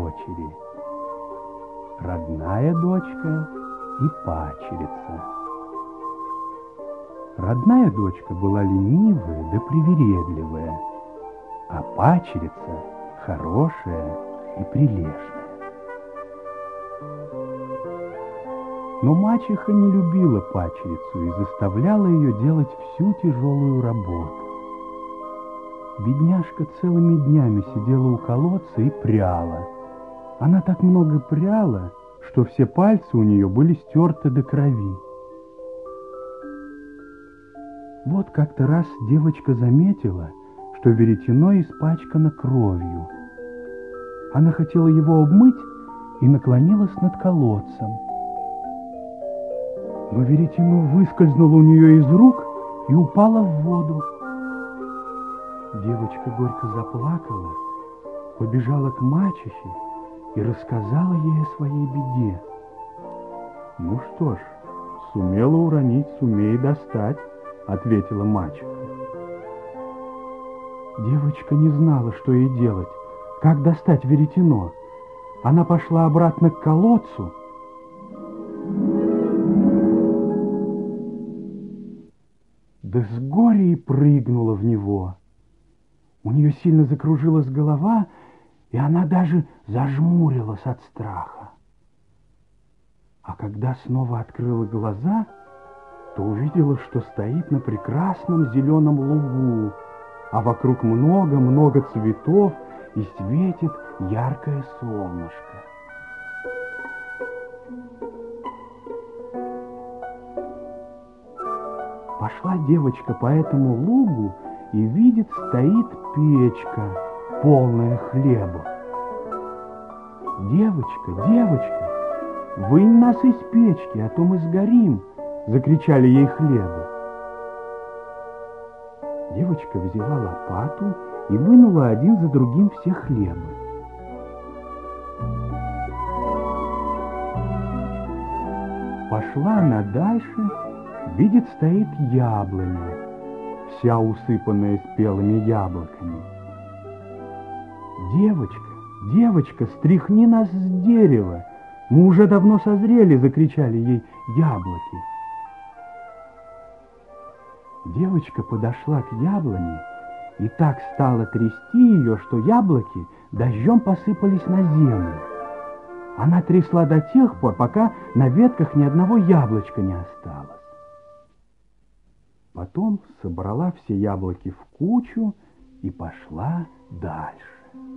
дочери. Родная дочка и падчерица. Родная дочка была ленивая да привередливая, а падчерица хорошая и прилежная. Но мачеха не любила падчерицу и заставляла ее делать всю тяжелую работу. Бедняжка целыми днями сидела у колодца и пряла. Она так много пряла, что все пальцы у нее были стерты до крови. Вот как-то раз девочка заметила, что веретено испачкано кровью. Она хотела его обмыть и наклонилась над колодцем. Но веретено выскользнуло у нее из рук и упало в воду. Девочка горько заплакала, побежала к мачехе и рассказала ей о своей беде. «Ну что ж, сумела уронить, сумей достать», — ответила мачеха. Девочка не знала, что ей делать, как достать веретено. Она пошла обратно к колодцу. Да с горя и прыгнула в него. У нее сильно закружилась голова, и она даже зажмурилась от страха. А когда снова открыла глаза, то увидела, что стоит на прекрасном зеленом лугу, а вокруг много-много цветов, и светит яркое солнышко. Пошла девочка по этому лугу и видит, стоит печка, полная хлеба. «Девочка, девочка, вынь нас из печки, а то мы сгорим!» — закричали ей хлебы. Девочка взяла лопату и вынула один за другим все хлебы. Пошла она дальше, видит, стоит яблоня, вся усыпанная спелыми яблоками. «Девочка, девочка, стряхни нас с дерева! Мы уже давно созрели!» — закричали ей яблоки. Девочка подошла к яблоне и так стала трясти ее, что яблоки дождем посыпались на землю. Она трясла до тех пор, пока на ветках ни одного яблочка не осталось. Потом собрала все яблоки в кучу и пошла дальше.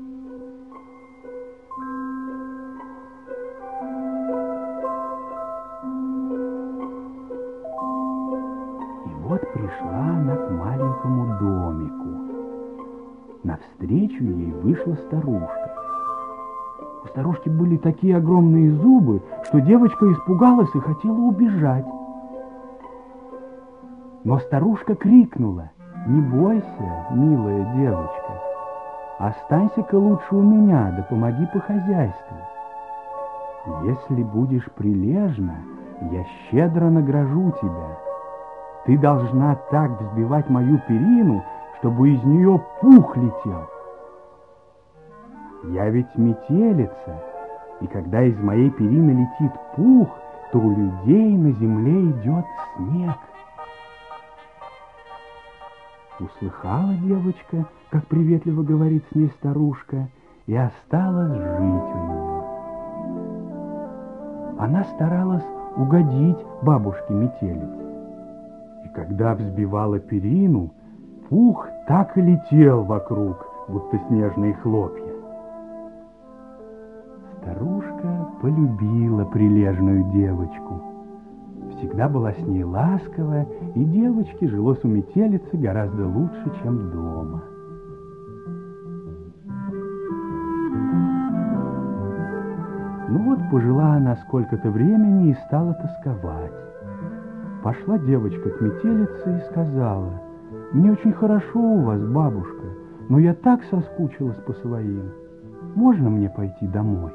Вот пришла она к маленькому домику. Навстречу ей вышла старушка. У старушки были такие огромные зубы, что девочка испугалась и хотела убежать. Но старушка крикнула: «Не бойся, милая девочка, останься-ка лучше у меня, да помоги по хозяйству. Если будешь прилежна, я щедро награжу тебя. Ты должна так взбивать мою перину, чтобы из нее пух летел. Я ведь метелица, и когда из моей перины летит пух, то у людей на земле идет снег». Услыхала девочка, как приветливо говорит с ней старушка, и осталась жить у нее. Она старалась угодить бабушке метелице. И когда взбивала перину, пух так и летел вокруг, будто снежные хлопья. Старушка полюбила прилежную девочку. Всегда была с ней ласкова, и девочке жилось у метелицы гораздо лучше, чем дома. Ну вот, пожила она сколько-то времени и стала тосковать. Пошла девочка к метелице и сказала: «Мне очень хорошо у вас, бабушка, но я так соскучилась по своим. Можно мне пойти домой?»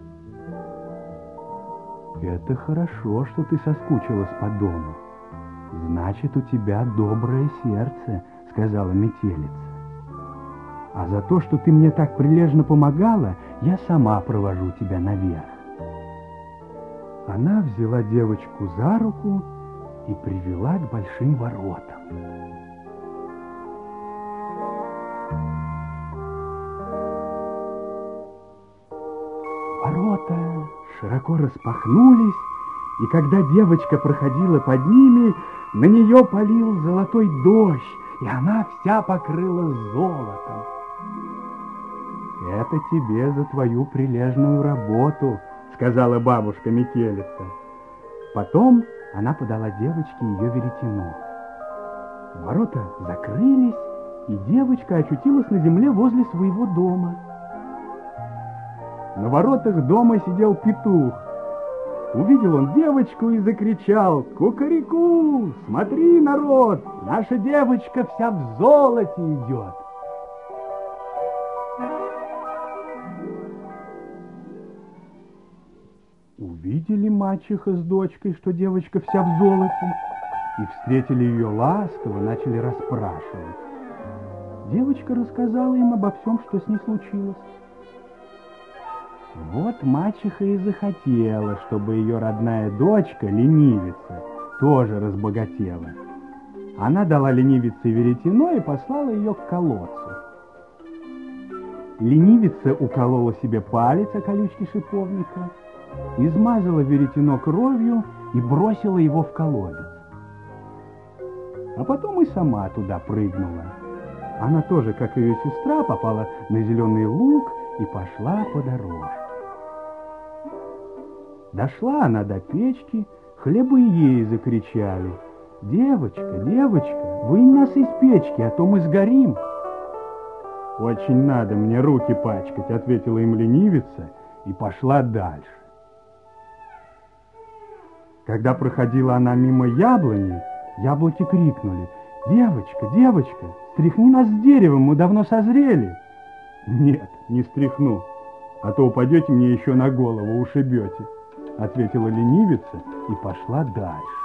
«Это хорошо, что ты соскучилась по дому. Значит, у тебя доброе сердце», — сказала метелица. А за то, что ты мне так прилежно помогала, я сама провожу тебя наверх. Она взяла девочку за руку и привела к большим воротам. Ворота широко распахнулись, и когда девочка проходила под ними, на нее полил золотой дождь, и она вся покрылась золотом. «Это тебе за твою прилежную работу», — сказала бабушка Метелица. Потом она подала девочке ее веретено. Ворота закрылись, и девочка очутилась на земле возле своего дома. На воротах дома сидел петух. Увидел он девочку и закричал: «Кукареку! Смотри, народ, наша девочка вся в золоте идет!» Увидели мачеха с дочкой, что девочка вся в золоте, и встретили ее ласково, начали расспрашивать. Девочка рассказала им обо всем, что с ней случилось. Вот мачеха и захотела, чтобы ее родная дочка, ленивица, тоже разбогатела. Она дала ленивице веретено и послала ее к колодцу. Ленивица уколола себе палец о колючки шиповника, измазала веретено кровью и бросила его в колодец. А потом и сама туда прыгнула. Она тоже, как ее сестра, попала на зеленый луг и пошла по дорожке. Дошла она до печки, хлебы ей закричали: «Девочка, девочка, вынь нас из печки, а то мы сгорим!» «Очень надо мне руки пачкать», — ответила им ленивица и пошла дальше. Когда проходила она мимо яблони, яблоки крикнули: «Девочка, девочка, стряхни нас с деревом, мы давно созрели!» «Нет, не стряхну, а то упадете мне еще на голову, ушибете», — ответила ленивица и пошла дальше.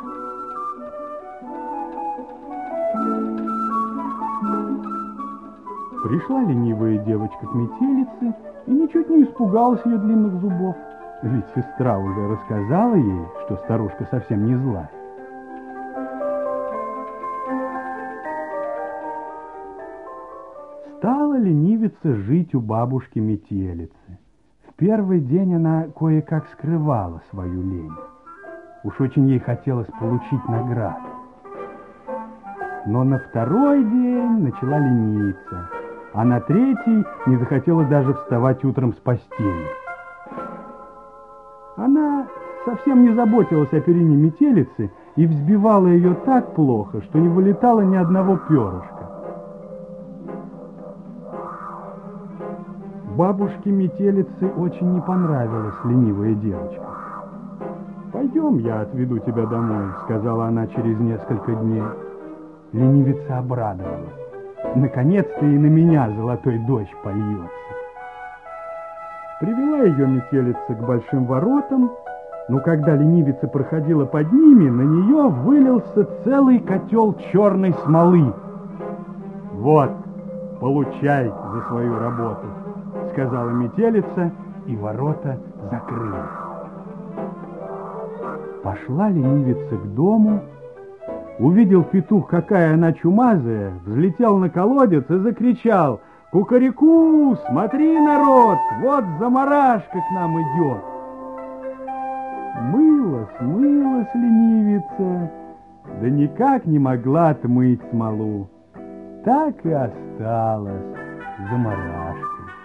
Пришла ленивая девочка к метелице и ничуть не испугалась ее длинных зубов, ведь сестра уже рассказала ей, что старушка совсем не злая. Стала ленивица жить у бабушки Метелицы. В первый день она кое-как скрывала свою лень. Уж очень ей хотелось получить награду. Но на второй день начала лениться, а на третий не захотела даже вставать утром с постели. Она совсем не заботилась о перине метелицы и взбивала ее так плохо, что не вылетало ни одного перышка. Бабушке Метелицы очень не понравилась ленивая девочка. «Пойдем, я отведу тебя домой», — сказала она через несколько дней. Ленивица обрадовалась. Наконец-то и на меня золотой дождь польется. Привела ее Метелица к большим воротам, но когда ленивица проходила под ними, на нее вылился целый котел черной смолы. «Вот, получай за свою работу», — сказала Метелица, и ворота закрылись. Пошла ленивица к дому. Увидел петух, какая она чумазая, взлетел на колодец и закричал: «Кукареку! Смотри, народ, вот замарашка к нам идет!» Мылась ленивица, да никак не могла отмыть смолу. Так и осталась замарашкой.